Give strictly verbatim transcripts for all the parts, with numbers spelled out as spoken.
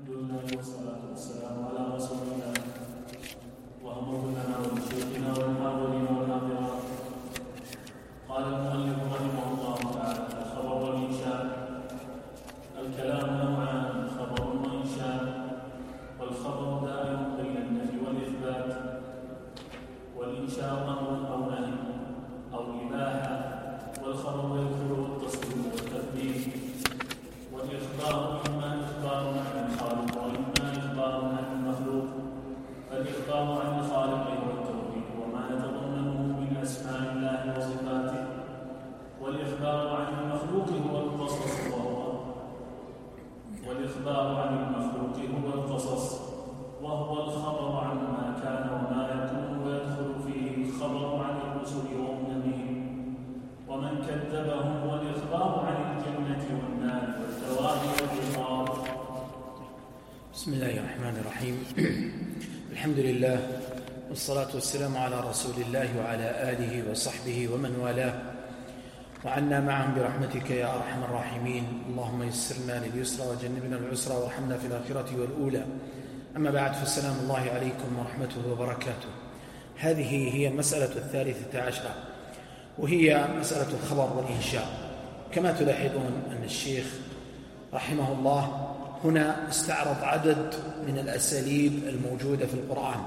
لله والصلاة والسلام على رسول الله وأمر لنا ولشيخنا والحاضرين والحاضرات. قال المؤلف رحمه الله تعالى: الخبر والإنشاء. الكلام نوعان: خبر وإنشاء. والخبر دائم بين النفي والإثبات، والإنشاء أمر أو نهي أو إباحة، والخبر يدخله التصديق والتثبيت. والإخبار إما إخبار عن الخالق وإما إخبار عن المخلوق. فالإخبار عن الخالق هو التوحيد وما يتضمنه من أسماء الله وصفاته، والإخبار عن المخلوق هو القصص وهو والإخبار عن المخلوق هو القصص وهو الخبر عن ما كان وما يكون، ويدخل فيه الخبر عن الرسل والنبي ومن كذبهم، والإخبار عن الجنة والنار والثواب والعقاب. بسم الله الرحمن الرحيم. الحمد لله والصلاة والسلام على رسول الله وعلى آله وصحبه ومن والاه، وعنا معهم برحمتك يا أرحم الراحمين. اللهم يسرنا لليسرى وجنبنا العسرى وارحمنا في الآخرة والأولى. أما بعد، فالسلام الله عليكم ورحمته وبركاته. هذه هي المسألة الثالثة عشرة، وهي مسألة الخبر والإنشاء. كما تلاحظون أن الشيخ رحمه الله هنا استعرض عدد من الأساليب الموجودة في القرآن،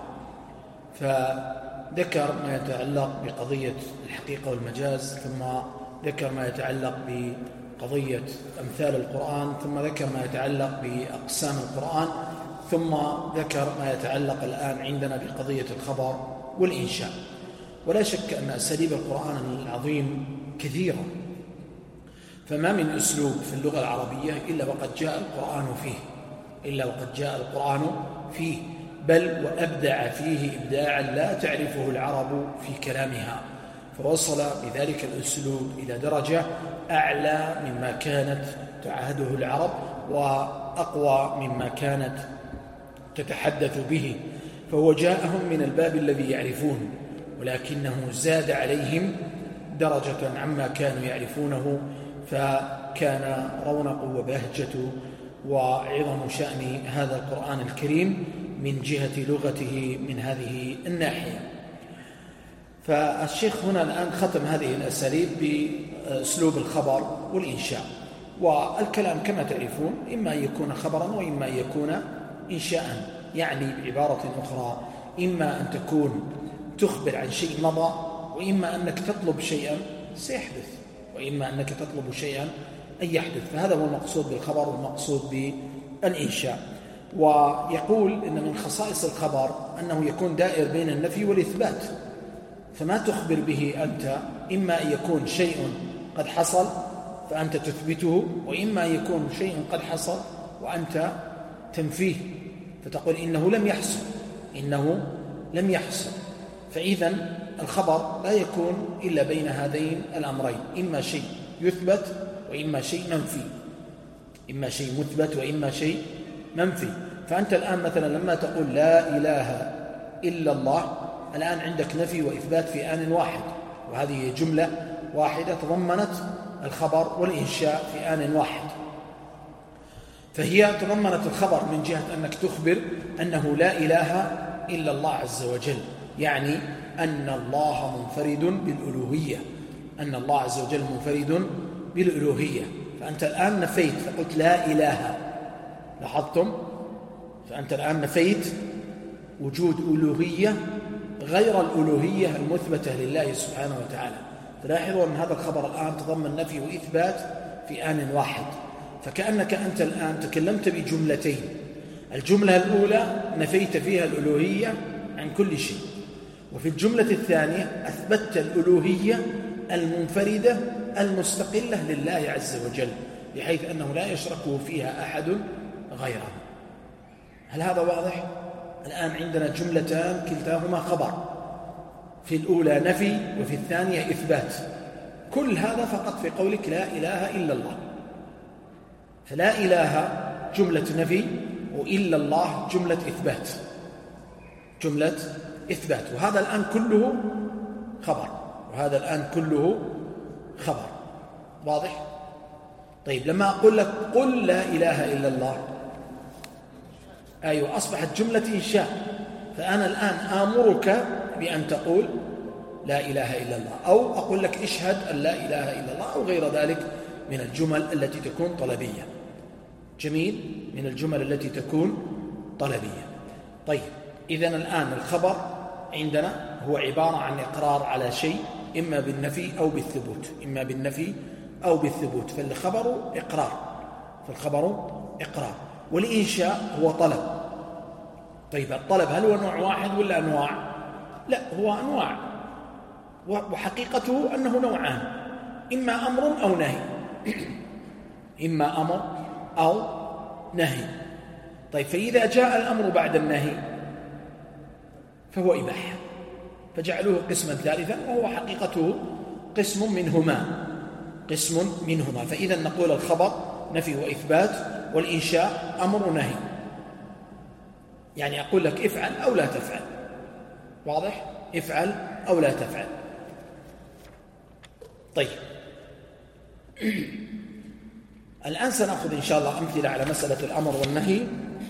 فذكر ما يتعلق بقضية الحقيقة والمجاز، ثم ذكر ما يتعلق بقضية أمثال القرآن، ثم ذكر ما يتعلق بأقسام القرآن، ثم ذكر ما يتعلق الآن عندنا بقضية الخبر والإنشاء. ولا شك أن أساليب القرآن العظيم كثيرة، فما من أسلوب في اللغة العربية إلا وقد جاء القرآن فيه إلا وقد جاء القرآن فيه بل وأبدع فيه إبداعا لا تعرفه العرب في كلامها، فوصل بذلك الأسلوب إلى درجة أعلى مما كانت تعهده العرب وأقوى مما كانت تتحدث به. فهو جاءهم من الباب الذي يعرفون، ولكنه زاد عليهم درجة عما كانوا يعرفونه، فكان رونق وبهجة وعظم شأن هذا القرآن الكريم من جهة لغته من هذه الناحية. فالشيخ هنا الآن ختم هذه الأساليب بأسلوب الخبر والإنشاء. والكلام كما تعرفون إما أن يكون خبرا وإما أن يكون إنشاء، يعني بعبارة أخرى إما أن تكون تخبر عن شيء مضى، وإما أنك تطلب شيئا سيحدث، وإما أنك تطلب شيئا أن يحدث. فهذا هو المقصود بالخبر والمقصود بالإنشاء. ويقول إن من خصائص الخبر أنه يكون دائر بين النفي والإثبات، فما تخبر به أنت إما أن يكون شيء قد حصل فأنت تثبته، وإما أن يكون شيء قد حصل وأنت تنفيه، فتقول إنه لم يحصل إنه لم يحصل. فإذا الخبر لا يكون إلا بين هذين الأمرين، إما شيء يثبت وإما شيء منفي، إما شيء مثبت وإما شيء منفي. فأنت الآن مثلا لما تقول لا إله إلا الله، الآن عندك نفي وإثبات في آن واحد، وهذه جملة واحدة تضمنت الخبر والإنشاء في آن واحد. فهي تضمنت الخبر من جهة أنك تخبر أنه لا إله إلا الله عز وجل، يعني أن الله منفرد بالألوهية، أن الله عز وجل منفرد بالألوهية. فأنت الآن نفيت فقلت لا إله، لاحظتم؟ فأنت الآن نفيت وجود ألوهية غير الألوهية المثبتة لله سبحانه وتعالى. فلاحظوا أن هذا الخبر الآن تضمن نفي وإثبات في آن واحد، فكأنك أنت الآن تكلمت بجملتين. الجملة الأولى نفيت فيها الألوهية عن كل شيء، وفي الجملة الثانية أثبتت الألوهية المنفردة المستقلة لله عز وجل، بحيث أنه لا يشركه فيها أحد غيره. هل هذا واضح؟ الآن عندنا جملتان كلتاهما خبر، في الأولى نفي وفي الثانية إثبات. كل هذا فقط في قولك لا إله إلا الله. فلا إله جملة نفي، وإلا الله جملة إثبات جملة إثبات وهذا الآن كله خبر وهذا الآن كله خبر. واضح؟ طيب، لما أقول لك قل لا إله إلا الله، أيوة أصبحت جملة إنشاء. فأنا الآن آمرك بأن تقول لا إله إلا الله، أو أقول لك اشهد أن لا إله إلا الله، أو غير ذلك من الجمل التي تكون طلبية. جميل، من الجمل التي تكون طلبية. طيب، إذن الآن الخبر عندنا هو عبارة عن إقرار على شيء إما بالنفي أو بالثبوت، إما بالنفي أو بالثبوت. فالخبر إقرار، فالخبر إقرار. والإنشاء هو طلب. طيب، الطلب هل هو نوع واحد ولا أنواع؟ لا، هو أنواع، وحقيقته أنه نوعان، إما أمر أو نهي إما أمر أو نهي. طيب، فإذا جاء الأمر بعد النهي فهو إباحة، فجعلوه قسما ثالثا، وهو حقيقته قسم منهما قسم منهما فإذا نقول الخبر نفي وإثبات، والإنشاء أمر نهي. يعني أقول لك افعل أو لا تفعل، واضح؟ افعل أو لا تفعل. طيب، الآن سنأخذ إن شاء الله أمثلة على مسألة الأمر والنهي.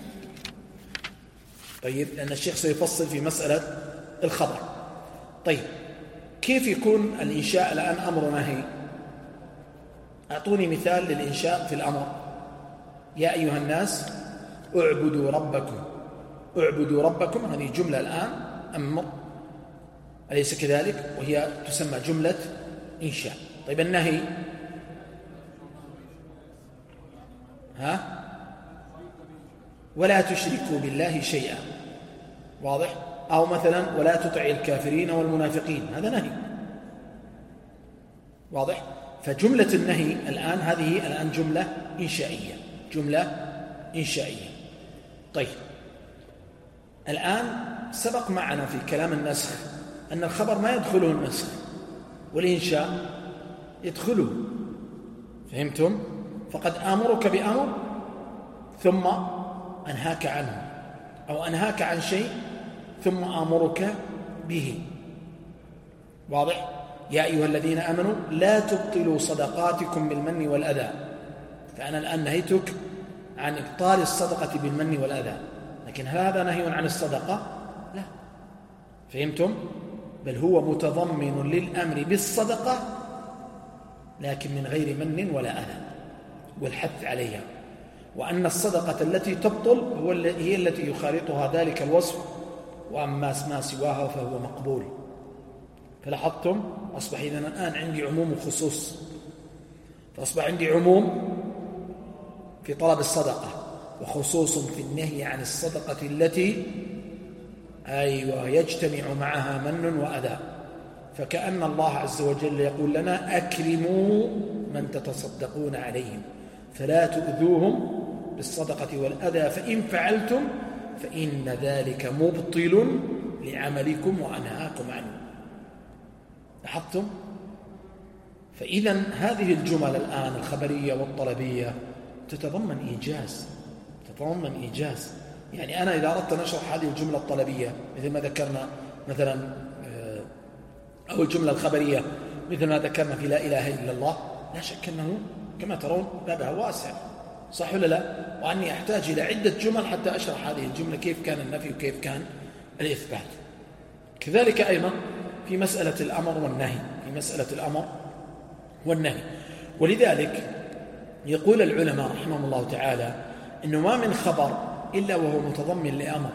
طيب، لأن الشيخ سيفصل في مسألة الخبر. طيب، كيف يكون الإنشاء الآن أمر نهي؟ أعطوني مثال للإنشاء في الأمر. يا أيها الناس اعبدوا ربكم. اعبدوا ربكم هذه جملة الآن أمر، أليس كذلك؟ وهي تسمى جملة إنشاء. طيب، النهي ها ولا تشركوا بالله شيئا، واضح؟ أو مثلا ولا تطع الكافرين والمنافقين، هذا نهي، واضح؟ فجملة النهي الآن هذه الآن جملة إنشائية، جملة إنشائية. طيب، الآن سبق معنا في كلام النسخ أن الخبر ما يدخله النسخ، والإنشاء يدخله، فهمتم؟ فقد آمرك بأمر ثم أنهاك عنه، أو أنهاك عن شيء ثم آمرك به، واضح؟ يا أيها الذين آمنوا لا تبطلوا صدقاتكم بالمن والأذى. فأنا الآن نهيتك عن إبطال الصدقة بالمن والأذى، لكن هذا نهي عن الصدقة؟ لا، فهمتم؟ بل هو متضمن للأمر بالصدقة لكن من غير من ولا أذى، والحث عليها، وأن الصدقة التي تبطل هي التي يخالطها ذلك الوصف، وأما ما سواها فهو مقبول. فلاحظتم؟ أصبح إذن الآن عندي عموم وخصوص، فأصبح عندي عموم في طلب الصدقة وخصوص في النهي عن الصدقة التي أيوة يجتمع معها من وأذى. فكأن الله عز وجل يقول لنا أكرموا من تتصدقون عليهم فلا تؤذوهم بالصدقة والأذى، فإن فعلتم فإن ذلك مبطل لعملكم وأنهاكم عنه. لاحظتم؟ فإذا هذه الجمل الآن الخبرية والطلبية تتضمن إيجاز، تتضمن إيجاز. يعني أنا إذا أردت نشرح هذه الجملة الطلبية مثل ما ذكرنا مثلا، أو الجملة الخبرية مثل ما ذكرنا في لا إله إلا الله، لا شك أنه كما ترون بابها واسع، صح ولا لا؟ وأني أحتاج إلى عدة جمل حتى أشرح هذه الجملة كيف كان النفي وكيف كان الإثبات. كذلك أيضا في مسألة الأمر والنهي، في مسألة الأمر والنهي. ولذلك يقول العلماء رحمهم الله تعالى إنه ما من خبر إلا وهو متضمن لأمر،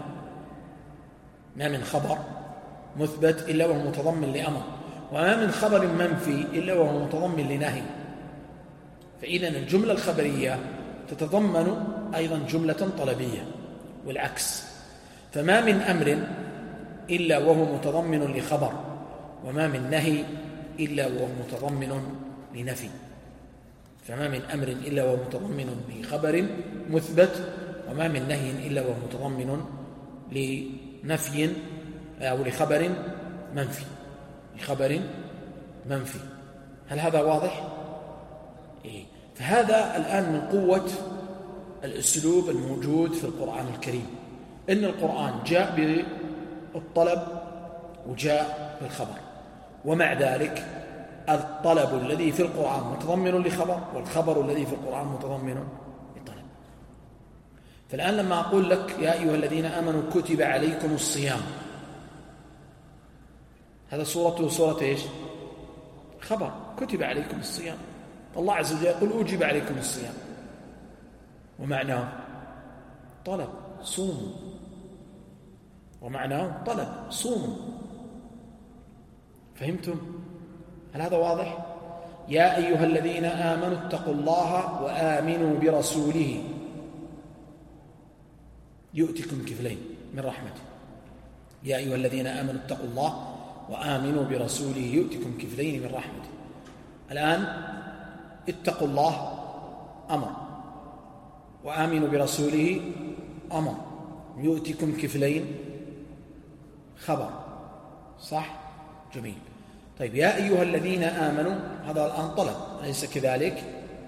ما من خبر مثبت إلا وهو متضمن لأمر، وما من خبر منفي إلا وهو متضمن لنهي. فإذا الجملة الخبرية تتضمن أيضا جملة طلبية والعكس. فما من أمر إلا وهو متضمن لخبر، وما من نهي إلا وهو متضمن لنفي. فما من أمر إلا وهو متضمن لخبر مثبت، وما من نهي إلا وهو متضمن لنفي أو لخبر منفي، لخبر منفي. هل هذا واضح؟ إيه؟ فهذا الآن من قوة الأسلوب الموجود في القرآن الكريم، إن القرآن جاء بالطلب وجاء بالخبر، ومع ذلك الطلب الذي في القرآن متضمن لخبر، والخبر الذي في القرآن متضمن لطلب. فالآن لما أقول لك يا أيها الذين آمنوا كتب عليكم الصيام، هذا صورته صورة إيش؟ خبر، كتب عليكم الصيام. الله عز وجل يقول أوجب عليكم الصيام، ومعناه طلب صوموا، ومعناه طلب صوموا. فهمتم؟ هل هذا واضح؟ يا أيها الذين آمنوا اتقوا الله وآمنوا برسوله يؤتكم كفلين من رحمته. يا أيها الذين آمنوا اتقوا الله وآمنوا برسوله يؤتكم كفلين من رحمته. الآن اتقوا الله أمر، وآمنوا برسوله أمر، يؤتكم كفلين خبر، صح؟ جميل. طيب يا أيها الذين آمنوا هذا الآن طلب، أليس كذلك؟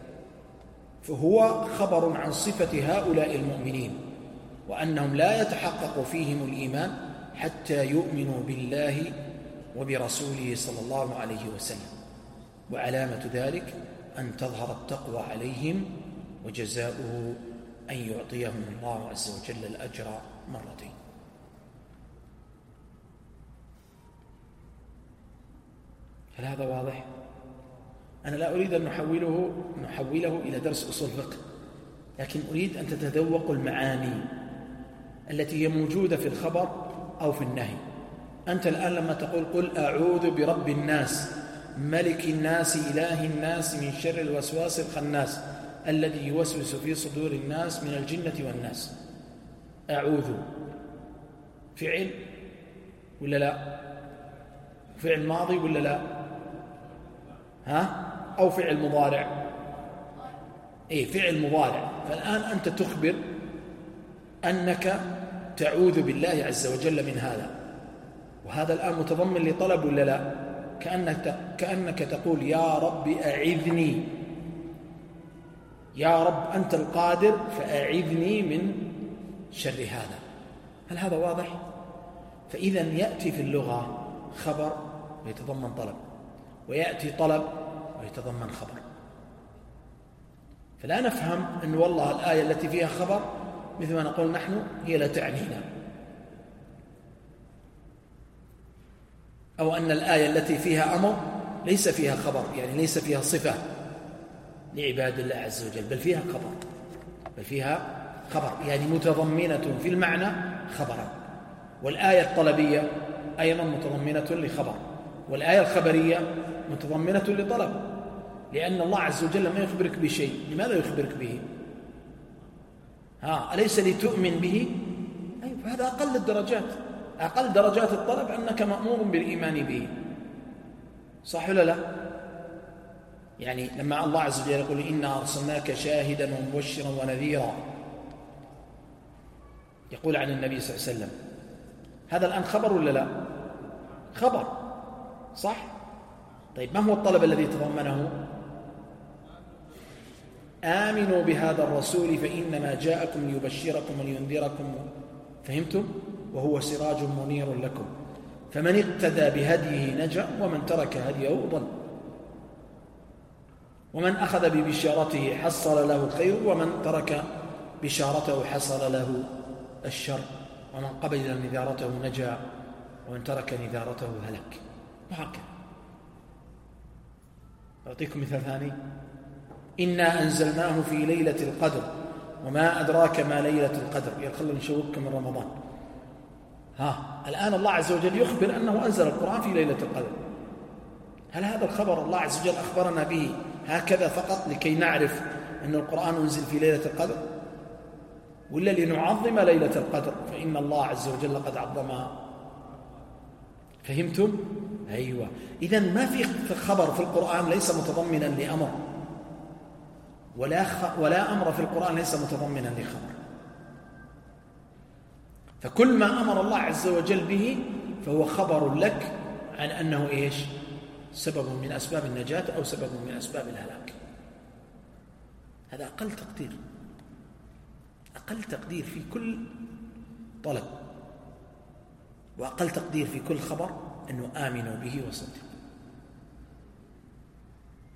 فهو خبر عن صفة هؤلاء المؤمنين، وأنهم لا يتحقق فيهم الإيمان حتى يؤمنوا بالله وبرسوله صلى الله عليه وسلم. وعلامة ذلك أن تظهر التقوى عليهم، وجزاؤه أن يعطيهم الله عز وجل الأجر مرتين. هل هذا واضح؟ أنا لا أريد أن نحوله, نحوله إلى درس أصول فقه، لكن أريد أن تتذوقوا المعاني التي هي موجودة في الخبر أو في النهي. أنت الآن لما تقول قل أعوذ برب الناس ملك الناس إله الناس من شر الوسواس الخناس الذي يوسوس في صدور الناس من الجنة والناس، أعوذ فعل ولا لا؟ فعل ماضي ولا لا؟ ها؟ أو فعل مضارع؟ إيه فعل مضارع. فالآن أنت تخبر أنك تعوذ بالله عز وجل من هذا، وهذا الآن متضمن لطلب ولا لا؟ كأنك, كأنك تقول يا رب أعذني، يا رب أنت القادر فأعذني من شر هذا. هل هذا واضح؟ فإذا يأتي في اللغة خبر ويتضمن طلب، ويأتي طلب ويتضمن خبر. فلا نفهم أن والله الآية التي فيها خبر مثل ما نقول نحن هي لا تعنينا، أو أن الآية التي فيها أمر ليس فيها خبر، يعني ليس فيها صفة لعباد الله عز وجل، بل فيها خبر، بل فيها خبر يعني متضمنة في المعنى خبرا. والآية الطلبية أيضا متضمنة لخبر، والآية الخبرية متضمنة لطلب، لأن الله عز وجل لما يخبرك بشيء لماذا يخبرك به؟ ها أليس لتؤمن به؟ أي فهذا أقل الدرجات، أقل درجات الطلب أنك مأمور بالإيمان به، صح ولا لا؟ يعني لما الله عز وجل يقول إنا أرسلناك شاهدا ومبشرا ونذيرا، يقول عن النبي صلى الله عليه وسلم، هذا الآن خبر ولا لا؟ خبر، صح؟ طيب ما هو الطلب الذي تضمنه؟ آمنوا بهذا الرسول فإنما جاءكم ليبشركم ولينذركم، فهمتم؟ وهو سراج منير لكم، فمن اقتدى بهديه نجا ومن ترك هديه ضل، ومن أخذ ببشارته حصل له الخير ومن ترك بشارته حصل له الشر، ومن قبل نذارته نجا ومن ترك نذارته هلك، وهكذا. أعطيكم مثال ثاني: إنا أنزلناه في ليلة القدر وما أدراك ما ليلة القدر، يخلوا نشوقكم من رمضان. ها الآن الله عز وجل يخبر أنه أنزل القرآن في ليلة القدر. هل هذا الخبر الله عز وجل أخبرنا به هكذا فقط لكي نعرف أن القرآن أنزل في ليلة القدر، ولا لنعظم ليلة القدر فإن الله عز وجل قد عظمها؟ فهمتم؟ أيوة. إذن ما في خبر في القرآن ليس متضمنا لأمر، ولا, خ... ولا أمر في القرآن ليس متضمنا لخبر. فكل ما أمر الله عز وجل به فهو خبر لك عن أنه إيش؟ سبب من أسباب النجاة أو سبب من أسباب الهلاك. هذا أقل تقدير، أقل تقدير في كل طلب، وأقل تقدير في كل خبر أنه آمنوا به وصدقوا.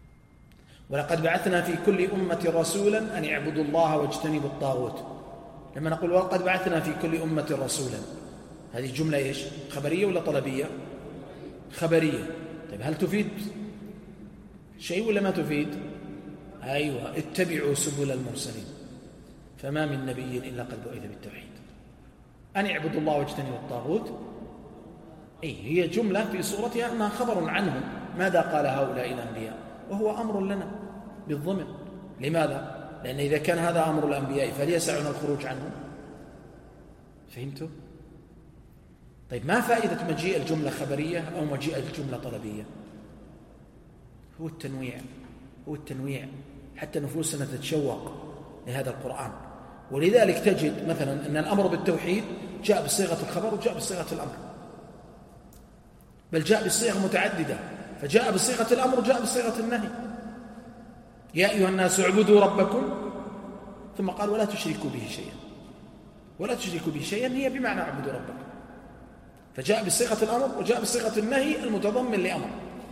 ولقد بعثنا في كل أمة رسولا أن اعبدوا الله واجتنبوا الطاغوت، لما نقول ولقد بعثنا في كل أمة رسولا، هذه جملة إيش؟ خبرية ولا طلبية؟ خبرية. طيب هل تفيد شيء ولا ما تفيد؟ أيوة، اتبعوا سبل المرسلين، فما من نبي إلا قد بعث بالتوحيد، أن اعبدوا الله واجتنبوا الطاغوت. أي هي جملة في صورتها أنها خبر عنهم، ماذا قال هؤلاء الأنبياء، وهو أمر لنا بالضمن. لماذا؟ لأن إذا كان هذا أمر الأنبياء فهل يسعنا الخروج عنه؟ فهمتوا؟ طيب ما فائدة مجيء الجملة خبرية أو مجيء الجملة طلبية؟ هو التنويع، هو التنويع حتى نفوسنا تتشوق لهذا القرآن. ولذلك تجد مثلا أن الأمر بالتوحيد جاء بصيغة الخبر وجاء بصيغة الأمر، بل جاء بصيغة متعددة، فجاء بصيغة الأمر وجاء بصيغة النهي. يا أيها الناس اعبدوا ربكم، ثم قال ولا تشركوا به شيئا. ولا تشركوا به شيئا هي بمعنى اعبدوا ربكم، فجاء بصيغة الأمر وجاء بصيغة النهي المتضمن لأمر.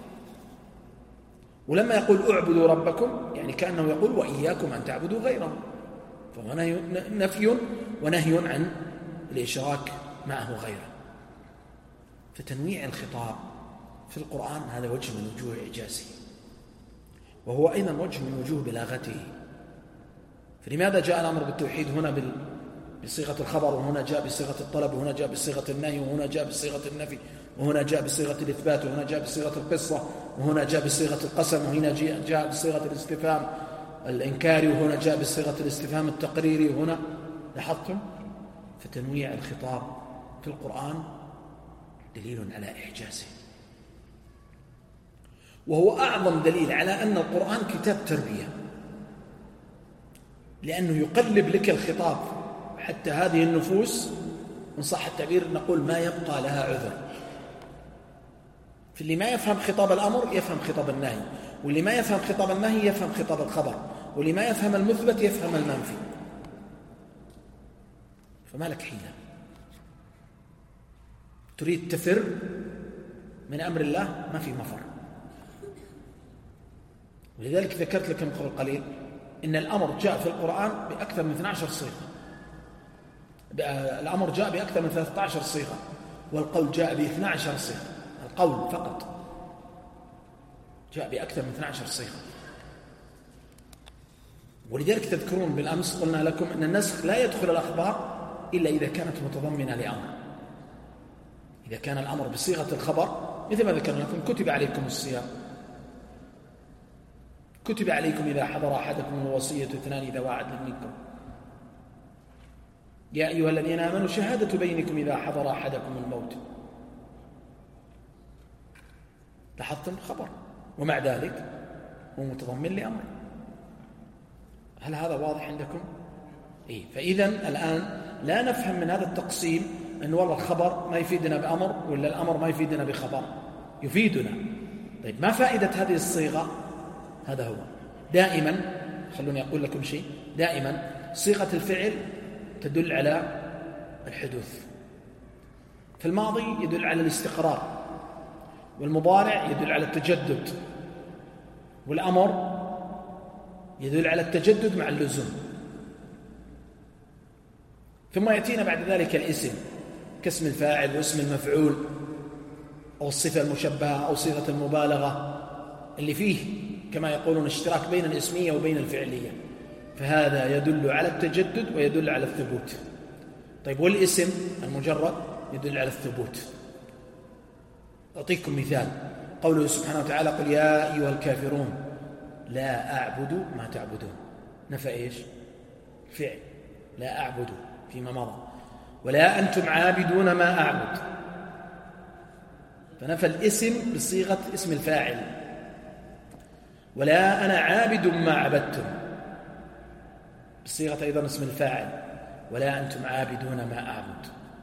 ولما يقول اعبدوا ربكم يعني كأنه يقول وإياكم أن تعبدوا غيره، فهو نفي ونهي عن الإشراك معه غيره. فتنويع الخطاب في القرآن هذا وجه من وجوه إعجازه، وهو أيضا وجه من وجوه بلاغته. فلماذا جاء الأمر بالتوحيد هنا بصيغة الخبر، وهنا جاء بصيغة الطلب، وهنا جاء بصيغة النهي، وهنا جاء بصيغة النفي، وهنا جاء بصيغة الإثبات، وهنا جاء بصيغة القصة، وهنا جاء بصيغة القسم، وهنا جاء بصيغة الاستفهام الإنكاري، وهنا جاء بصيغة الاستفهام التقريري، وهنا لاحظتم؟ فتنويع الخطاب في القرآن دليل على إعجازه، وهو أعظم دليل على أن القرآن كتاب تربية، لأنه يقلب لك الخطاب حتى هذه النفوس إن صح التعبير نقول ما يبقى لها عذر. فاللي ما يفهم خطاب الأمر يفهم خطاب النهي، واللي ما يفهم خطاب النهي يفهم خطاب الخبر، واللي ما يفهم المثبت يفهم المنفي. فما لك حيلة، تريد تفر من أمر الله ما في مفر. ولذلك ذكرت لكم قبل قليل إن الأمر جاء في القرآن بأكثر من اثنتي عشرة صيغة، الأمر جاء بأكثر من ثلاثة عشر صيغة، والقول جاء باثنتي عشرة صيغة. القول فقط جاء بأكثر من اثنتي عشرة صيغة. ولذلك تذكرون بالأمس قلنا لكم أن النسخ لا يدخل الأخبار إلا إذا كانت متضمنة لأمر. إذا كان الأمر بصيغة الخبر مثل ما ذكرنا لكم كتب عليكم الصيام، كتب عليكم إذا حضر أحدكم الوصية اثنان ذوى عدل منكم، يا أيها الذين آمنوا شهادة بينكم إذا حضر أحدكم الموت. لاحظتم خبر ومع ذلك هو متضمن لأمر. هل هذا واضح عندكم؟ إيه؟ فإذا الآن لا نفهم من هذا التقسيم أن والله الخبر ما يفيدنا بأمر ولا الأمر ما يفيدنا بخبر، يفيدنا. طيب ما فائدة هذه الصيغة؟ هذا هو دائما، خلوني أقول لكم شيء، دائما صيغة الفعل تدل على الحدوث، في الماضي يدل على الاستقرار، والمضارع يدل على التجدد، والأمر يدل على التجدد مع اللزوم. ثم يأتينا بعد ذلك الاسم كاسم الفاعل واسم المفعول أو الصفة المشبهة أو صيغة المبالغة اللي فيه كما يقولون اشتراك بين الاسمية وبين الفعلية، فهذا يدل على التجدد ويدل على الثبوت. طيب والاسم المجرد يدل على الثبوت. أعطيكم مثال، قوله سبحانه وتعالى قل يا أيها الكافرون لا أعبد ما تعبدون، نفى إيش؟ فعل لا أعبد فيما مضى، ولا أنتم عابدون ما أعبد، فنفى الاسم بصيغة اسم الفاعل، ولا أنا عابد ما عبدتم بصيغة أيضا اسم الفاعل، ولا أنتم عابدون ما أعبد.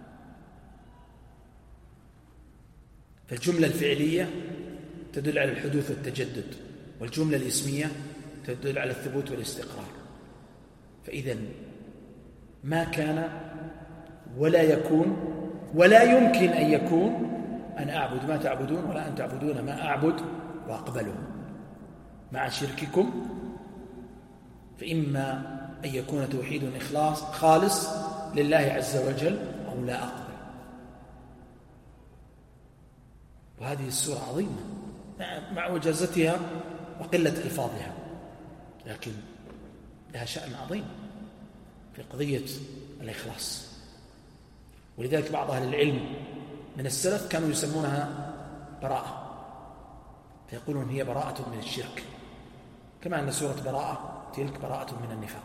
فالجملة الفعلية تدل على الحدوث والتجدد، والجملة الاسمية تدل على الثبوت والاستقرار. فإذا ما كان ولا يكون ولا يمكن أن يكون أن أعبد ما تعبدون ولا أن تعبدون ما أعبد وأقبله مع شرككم، فإما أن يكون توحيد إخلاص خالص لله عز وجل أو لا أقبل. وهذه السورة عظيمة مع وجازتها وقلة ألفاظها، لكن لها شأن عظيم في قضية الإخلاص. ولذلك بعض أهل العلم من السلف كانوا يسمونها براءة، فيقولون هي براءة من الشرك، كما أن سورة براءة تلك براءة من النفاق،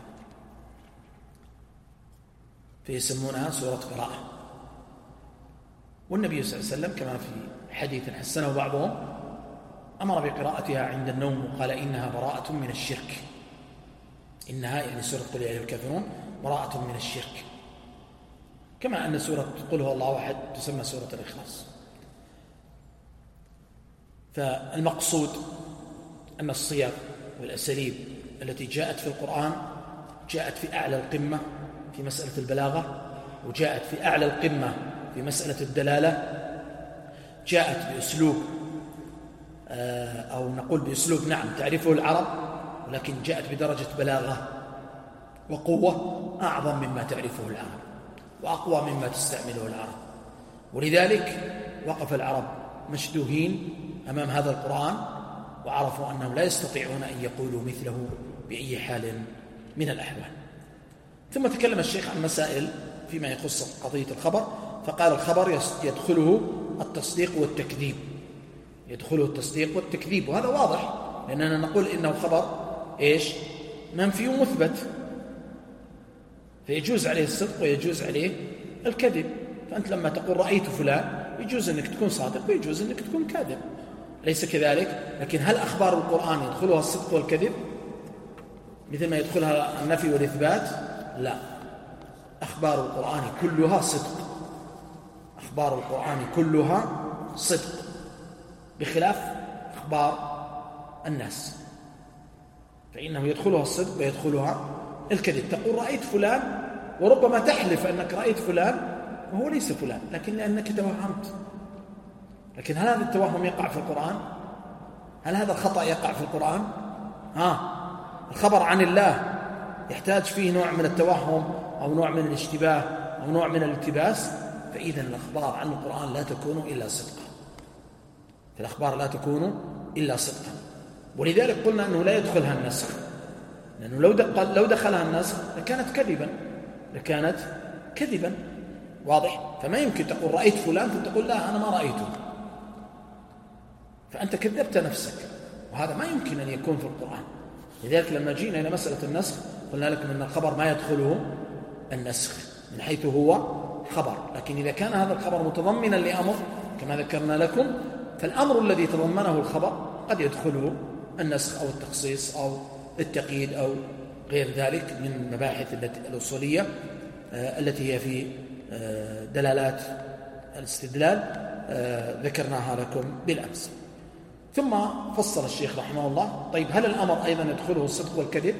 فيسمونها سورة براءة. والنبي صلى الله عليه وسلم كما في حديث حسنه بعضهم أمر بقراءتها عند النوم وقال إنها براءة من الشرك، إنها يعني سورة قل يا أيها الكافرون براءة من الشرك، كما أن سورة قل هو الله أحد تسمى سورة الإخلاص. فالمقصود أن الصيغ والأساليب التي جاءت في القرآن جاءت في أعلى القمة في مسألة البلاغة، وجاءت في أعلى القمة في مسألة الدلالة، جاءت بأسلوب أو نقول بأسلوب نعم تعرفه العرب، ولكن جاءت بدرجة بلاغة وقوة أعظم مما تعرفه العرب وأقوى مما تستعمله العرب. ولذلك وقف العرب مشدوهين أمام هذا القرآن، وعرفوا أنهم لا يستطيعون أن يقولوا مثله بأي حال من الأحوال. ثم تكلم الشيخ عن مسائل فيما يخص قضية الخبر، فقال الخبر يدخله التصديق والتكذيب، يدخله التصديق والتكذيب، وهذا واضح لأننا نقول إنه خبر إيش؟ منفي ومثبت، فيجوز عليه الصدق ويجوز عليه الكذب. فأنت لما تقول رأيت فلان يجوز أنك تكون صادق ويجوز أنك تكون كاذب، ليس كذلك؟ لكن هل أخبار القرآن يدخلها الصدق والكذب مثل ما يدخلها النفي والإثبات؟ لا، أخبار القرآن كلها صدق، أخبار القرآن كلها صدق، بخلاف أخبار الناس فإنه يدخلها الصدق ويدخلها الكذب. تقول رأيت فلان وربما تحلف أنك رأيت فلان وهو ليس فلان، لكن لأنك توهمت. لكن هل هذا التوهم يقع في القرآن؟ هل هذا الخطأ يقع في القرآن؟ ها الخبر عن الله يحتاج فيه نوع من التوهم أو نوع من الاشتباه أو نوع من الالتباس، فإذا الأخبار عن القرآن لا تكون إلا صدقا، فالأخبار لا تكون إلا صدقا. ولذلك قلنا أنه لا يدخلها النسخ، لأنه لو دخل لو دخلها النسخ لكانت كذبا لكانت كذبا واضح. فما يمكن تقول رأيت فلان فتقول لا أنا ما رأيته، فأنت كذبت نفسك، وهذا ما يمكن أن يكون في القرآن. لذلك لما جينا إلى مسألة النسخ قلنا لكم أن الخبر ما يدخله النسخ من حيث هو خبر، لكن إذا كان هذا الخبر متضمنا لأمر كما ذكرنا لكم، فالأمر الذي تضمنه الخبر قد يدخله النسخ أو التخصيص أو التقييد أو غير ذلك من مباحث الأصولية التي هي في دلالات الاستدلال ذكرناها لكم بالأمس. ثم فصل الشيخ رحمه الله، طيب هل الأمر أيضا يدخله الصدق والكذب؟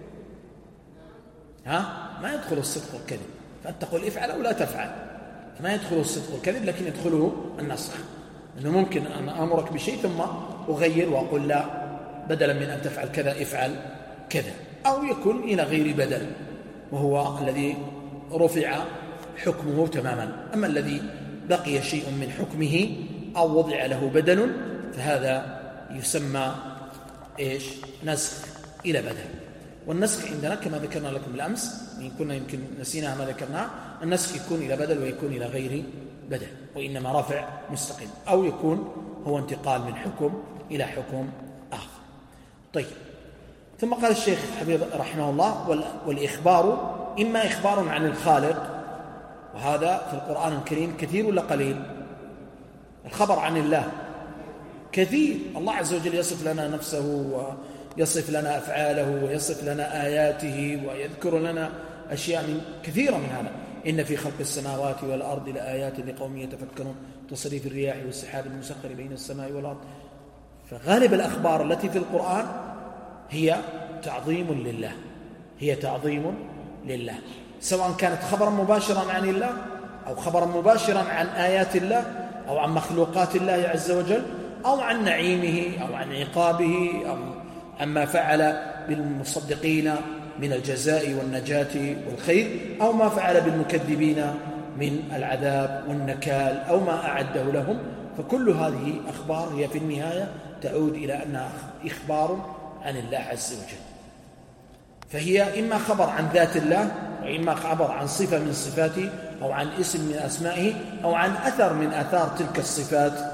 ها ما يدخل الصدق والكذب، فأنت تقول افعل أو لا تفعل، فما يدخله الصدق والكذب، لكن يدخله النسخ، أنه ممكن أن أمرك بشيء ثم أغير وأقول لا، بدلا من أن تفعل كذا افعل كذا، أو يكون إلى غير بدل وهو الذي رفع حكمه تماما. أما الذي بقي شيء من حكمه أو وضع له بدل فهذا يسمى إيش؟ نسخ إلى بدل. والنسخ عندنا كما ذكرنا لكم بالأمس، إن كنا يمكن نسينا ما ذكرناه، النسخ يكون إلى بدل ويكون إلى غير بدل، وإنما رفع مستقل، أو يكون هو انتقال من حكم إلى حكم آخر. طيب، ثم قال الشيخ حبيب رحمه الله: والإخبار إما إخبار عن الخالق، وهذا في القرآن الكريم كثير ولا قليل؟ الخبر عن الله كثير، الله عز وجل يصف لنا نفسه ويصف لنا أفعاله ويصف لنا آياته ويذكر لنا أشياء من كثيرة من هذا. إن في خلق السماوات والأرض لآيات لقوم يتفكرون، تصريف الرياح والسحاب المسخر بين السماء والأرض. فغالب الأخبار التي في القرآن هي تعظيم لله، هي تعظيم لله، سواء كانت خبرا مباشرا عن الله أو خبرا مباشرا عن آيات الله أو عن مخلوقات الله عز وجل أو عن نعيمه أو عن عقابه أو عما فعل بالمصدقين من الجزاء والنجاة والخير، أو ما فعل بالمكذبين من العذاب والنكال أو ما أعده لهم. فكل هذه أخبار هي في النهاية تعود إلى أنها إخبار عن الله عز وجل، فهي إما خبر عن ذات الله، وإما خبر عن صفة من صفاته، أو عن اسم من أسمائه، أو عن أثر من أثار تلك الصفات،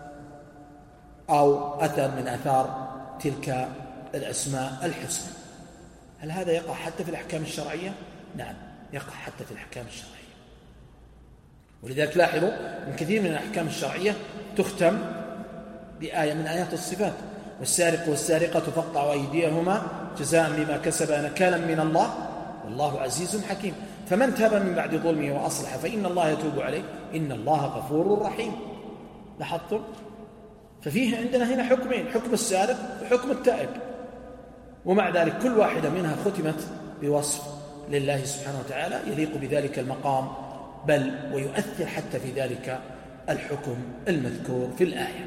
أو أثر من أثار تلك الأسماء الحسنى. هل هذا يقع حتى في الأحكام الشرعية؟ نعم، يقع حتى في الأحكام الشرعية. ولذلك لاحظوا من كثير من الأحكام الشرعية تختم بآية من آيات الصفات: والسارق والسارقة فاقطعوا أيديهما جزاء بما كسبا نكالا من الله والله عزيز حكيم. فمن تاب من بعد ظلمه وأصلح فإن الله يتوب عليه إن الله غفور رحيم. لاحظتم؟ ففيه عندنا هنا حكمين: حكم السارق وحكم التائب، ومع ذلك كل واحدة منها ختمت بوصف لله سبحانه وتعالى يليق بذلك المقام، بل ويؤثر حتى في ذلك الحكم المذكور في الآية.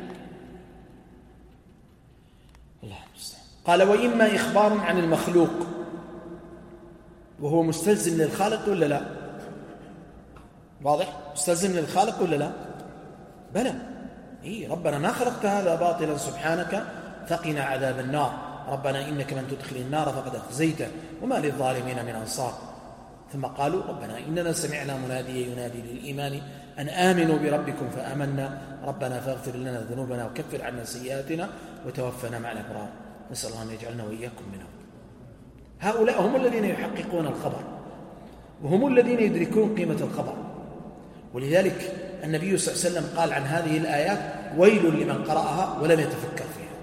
الله المستعان. قال: وإما إخبار عن المخلوق، وهو مستلزم للخالق ولا لا؟ واضح؟ مستلزم للخالق ولا لا؟ بلى. إيه، ربنا ما خلقت هذا باطلا سبحانك فقنا عذاب النار، ربنا إنك من تدخل النار فقد أخزيته وما للظالمين من أنصار. ثم قالوا: ربنا إننا سمعنا مناديا ينادي للإيمان أن آمنوا بربكم فآمنا ربنا فاغفر لنا ذنوبنا وكفر عنا سيئاتنا وتوفنا مع الأبرار. نسأل الله أن يجعلنا وإياكم منهم. هؤلاء هم الذين يحققون الخبر، وهم الذين يدركون قيمة الخبر. ولذلك النبي صلى الله عليه وسلم قال عن هذه الآيات: ويل لمن قرأها ولم يتفكر فيها،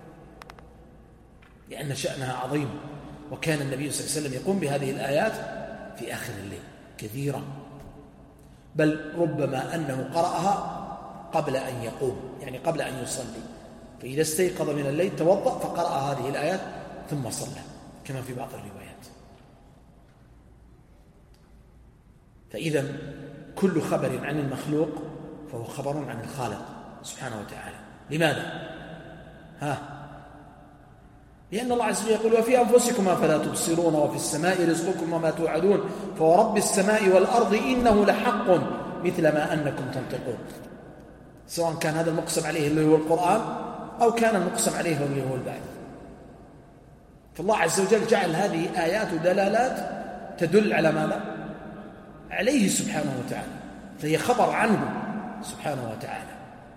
لأن شأنها عظيم. وكان النبي صلى الله عليه وسلم يقوم بهذه الآيات في آخر الليل كثيرا، بل ربما أنه قرأها قبل أن يقوم، يعني قبل أن يصلي، فإذا استيقظ من الليل توضأ فقرأ هذه الآيات ثم صلى، كما في بعض الروايات. فإذا كل خبر عن المخلوق فهو خبر عن الخالق سبحانه وتعالى. لماذا؟ ها لأن الله عز وجل يقول: وفي أنفسكم أفلا تبصرون وفي السماء رزقكم وما توعدون فورب السماء والأرض إنه لحق مثل ما أنكم تنطقون. سواء كان هذا المقسم عليه اللي هو القرآن أو كان المقسم عليه اللي هو البعث. فالله عز وجل جعل هذه آيات ودلالات تدل على ماذا؟ عليه سبحانه وتعالى، فهي خبر عنه سبحانه وتعالى.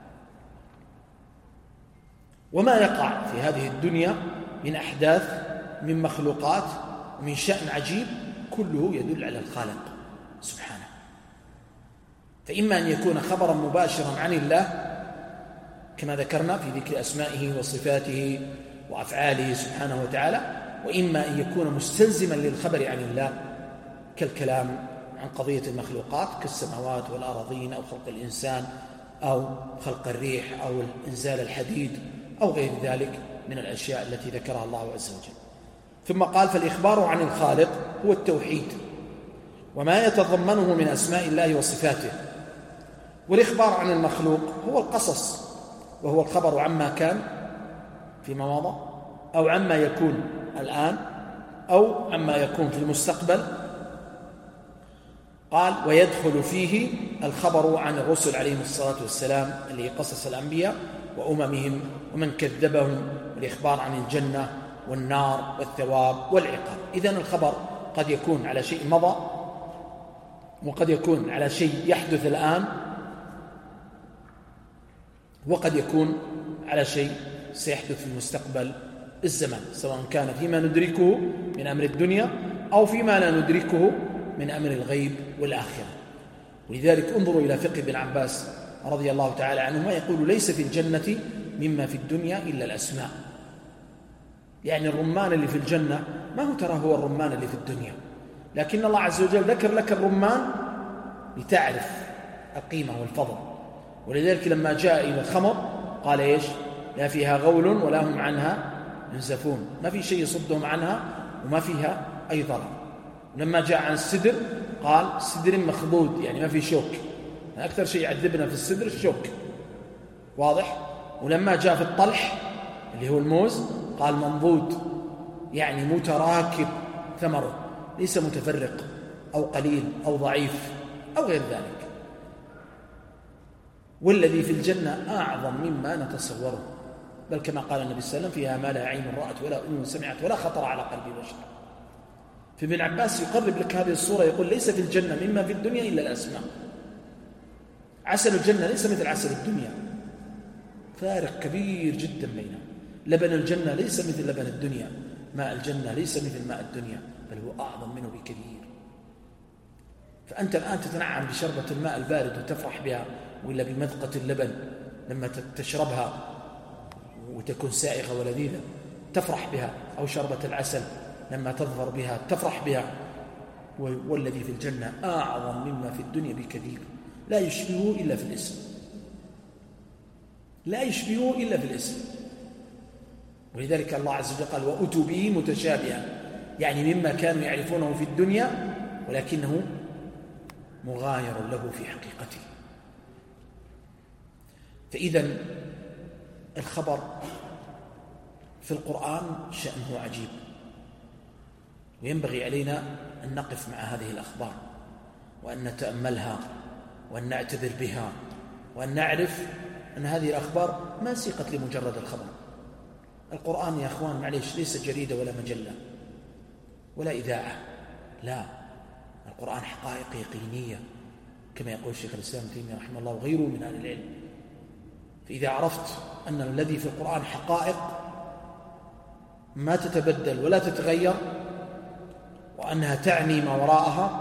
وما يقع في هذه الدنيا من أحداث من مخلوقات ومن شأن عجيب كله يدل على الخالق سبحانه. فإما أن يكون خبرا مباشرا عن الله كما ذكرنا في ذكر أسمائه وصفاته وأفعاله سبحانه وتعالى، وإما أن يكون مستلزما للخبر عن الله كالكلام عن قضية المخلوقات كالسماوات والأراضين أو خلق الإنسان أو خلق الريح أو إنزال الحديد أو غير ذلك من الأشياء التي ذكرها الله عز وجل. ثم قال: فالإخبار عن الخالق هو التوحيد وما يتضمنه من أسماء الله وصفاته، والإخبار عن المخلوق هو القصص، وهو الخبر عما كان فيما مضى أو عما يكون الآن أو عما يكون في المستقبل. قال: ويدخل فيه الخبر عن الرسل عليهم الصلاة والسلام اللي هي قصص الأنبياء وأممهم ومن كذبهم، والإخبار عن الجنة والنار والثواب والعقاب. إذن الخبر قد يكون على شيء مضى، وقد يكون على شيء يحدث الآن، وقد يكون على شيء سيحدث في المستقبل الزمن، سواء كان فيما ندركه من أمر الدنيا أو فيما لا ندركه من أمر الغيب والآخرة. ولذلك انظروا إلى فقه ابن عباس رضي الله تعالى عنهما، يقول: ليس في الجنة مما في الدنيا إلا الأسماء. يعني الرمان اللي في الجنة ما هو ترى هو الرمان اللي في الدنيا، لكن الله عز وجل ذكر لك الرمان لتعرف القيمة والفضل. ولذلك لما جاء إلى الخمر قال: إيش؟ لا فيها غول ولا هم عنها ينزفون، ما في شيء يصدهم عنها وما فيها أي ضرر. لما جاء عن السدر قال: سدر مخضود، يعني ما في شوك، أكثر شيء يعذبنا في السدر الشوك، واضح؟ ولما جاء في الطلح اللي هو الموز قال: منضود، يعني متراكب ثمره، ليس متفرق أو قليل أو ضعيف أو غير ذلك. والذي في الجنة أعظم مما نتصوره، بل كما قال النبي صلى الله عليه وسلم: فيها ما لا عين رأت ولا أذن سمعت ولا خطر على قلب بشر. فابن عباس يقرب لك هذه الصورة، يقول: ليس في الجنة مما في الدنيا إلا الأسماء. عسل الجنة ليس مثل عسل الدنيا، فارق كبير جدا بينهم. لبن الجنة ليس مثل لبن الدنيا، ماء الجنة ليس مثل ماء الدنيا، بل هو أعظم منه بكثير. فأنت الآن تتنعم بشربة الماء البارد وتفرح بها، ولا بمذقة اللبن لما تشربها وتكون سائغة ولذيذة تفرح بها، أو شربة العسل لما تظفر بها تفرح بها. والذي في الجنة أعظم مما في الدنيا بكثير، لا يشبهه إلا في الاسم، لا يشبهه إلا في الاسم. ولذلك الله عز وجل قال: وأتوا به متشابها، يعني مما كانوا يعرفونه في الدنيا ولكنه مغاير له في حقيقته. فإذا الخبر في القرآن شأنه عجيب، وينبغي علينا أن نقف مع هذه الأخبار وأن نتأملها وأن نعتبر بها، وأن نعرف أن هذه الأخبار ما سيقت لمجرد الخبر. القرآن يا أخوان معليش ليس جريدة ولا مجلة ولا إذاعة، لا، القرآن حقائق يقينية كما يقول الشيخ الإسلام ابن تيمية رحمه الله وغيره من أهل العلم. فإذا عرفت أن الذي في القرآن حقائق ما تتبدل ولا تتغير، وأنها تعني ما وراءها،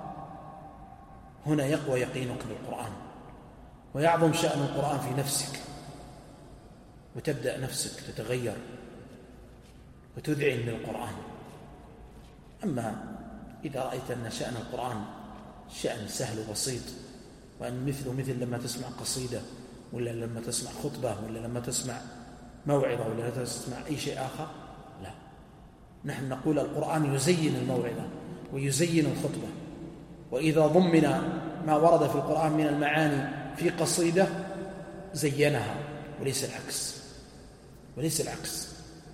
هنا يقوى يقينك بالقرآن ويعظم شأن القرآن في نفسك، وتبدأ نفسك تتغير وتذعن للقرآن. أما إذا رأيت أن شأن القرآن شأن سهل وبسيط، وأن مثله مثل لما تسمع قصيدة ولا لما تسمع خطبة ولا لما تسمع موعظة ولا لما تسمع أي شيء آخر، لا، نحن نقول القرآن يزين الموعظة ويزين الخطبة. وإذا ضمن ما ورد في القرآن من المعاني في قصيدة زينها، وليس العكس، وليس العكس.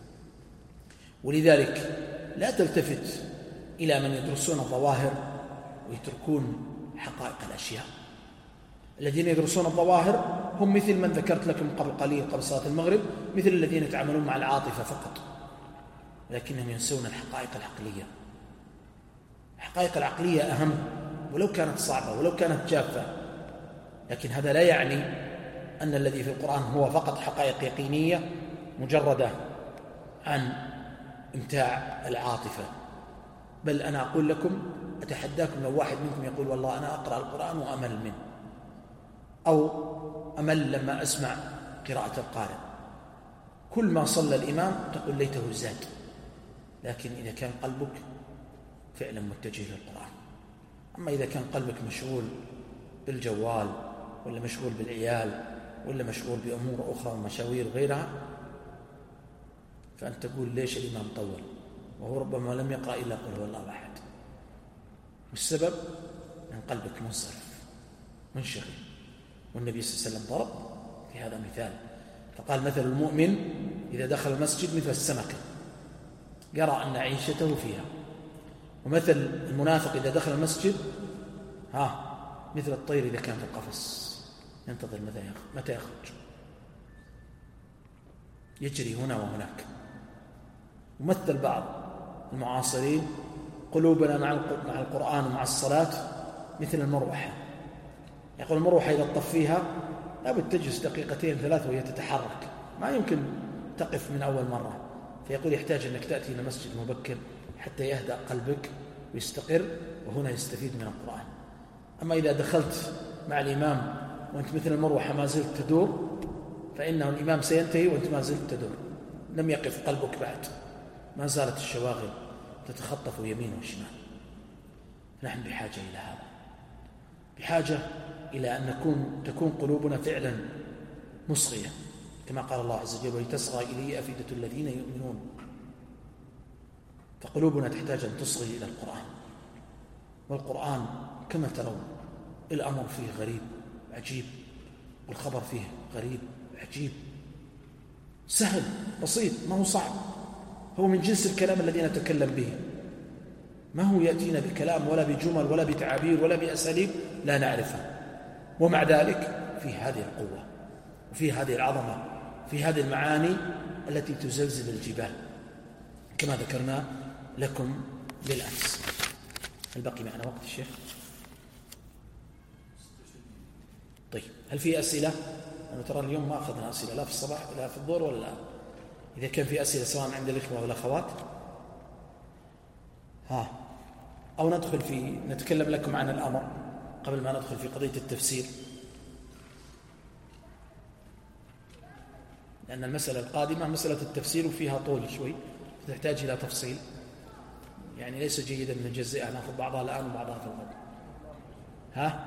ولذلك لا تلتفت إلى من يدرسون الظواهر ويتركون حقائق الأشياء. الذين يدرسون الظواهر هم مثل من ذكرت لكم قبل قليل قبل صلاة المغرب، مثل الذين يتعاملون مع العاطفة فقط، ولكنهم ينسون الحقائق العقلية. الحقائق العقلية أهم، ولو كانت صعبة ولو كانت جافة، لكن هذا لا يعني أن الذي في القرآن هو فقط حقائق يقينية مجردة عن امتاع العاطفة. بل أنا أقول لكم، أتحداكم لو واحد منكم يقول: والله أنا أقرأ القرآن وأمل منه، أو أمل لما أسمع قراءة القارئ، كل ما صلى الإمام تقول ليته زاد. لكن إذا كان قلبك فعلا متجه للقرآن. أما إذا كان قلبك مشغول بالجوال ولا مشغول بالعيال ولا مشغول بأمور أخرى ومشاوير غيرها، فأنت تقول: ليش الإمام طول؟ وهو ربما لم يقرأ إلا قل هو الله أحد. والسبب أن قلبك منصرف منشغل. والنبي صلى الله عليه وسلم ضرب في هذا مثال، فقال: مثل المؤمن إذا دخل المسجد مثل السمكة يرى أن عيشته فيها، ومثل المنافق إذا دخل المسجد ها مثل الطير إذا كان في القفص ينتظر متى يخرج، يجري هنا وهناك. ومثل بعض المعاصرين قلوبنا مع القرآن ومع الصلاة مثل المروحة، يقول المروحة إذا تطفيها لابد تجلس دقيقتين ثلاث وهي تتحرك، ما يمكن تقف من أول مرة. فيقول يحتاج أنك تأتي إلى مسجد مبكر حتى يهدأ قلبك ويستقر، وهنا يستفيد من القرآن. أما إذا دخلت مع الإمام وأنت مثل المروحة ما زلت تدور، فإنه الإمام سينتهي وأنت ما زلت تدور، لم يقف قلبك بعد، ما زالت الشواغل تتخطف يمين وشمال. نحن بحاجة إلى هذا، بحاجة إلى أن نكون تكون قلوبنا فعلا مصغية، كما قال الله عز وجل: ولتصغى إليه أفئدة الذين يؤمنون. فقلوبنا تحتاج أن تصغي إلى القرآن. والقرآن كما ترون الأمر فيه غريب عجيب، والخبر فيه غريب عجيب، سهل بسيط، ما هو صعب، هو من جنس الكلام الذي نتكلم به. ما هو يأتينا بكلام ولا بجمل ولا بتعابير ولا بأساليب لا نعرفها، ومع ذلك في هذه القوة وفي هذه العظمة، في هذه المعاني التي تزلزل الجبال كما ذكرنا لكم بالأمس. هل بقي معنا وقت الشيخ؟ طيب، هل في أسئلة؟ أنا ترى اليوم ما أخذنا أسئلة لا في الصباح لا في الظهر ولا الآن. إذا كان في أسئلة سواء عند الإخوة والأخوات ها، أو ندخل في نتكلم لكم عن الأمر قبل ما ندخل في قضية التفسير، لأن المسألة القادمة مسألة التفسير وفيها طول شوي تحتاج إلى تفصيل، يعني ليس جيدا نجزئها نأخذ بعضها الآن وبعضها في الغد. ها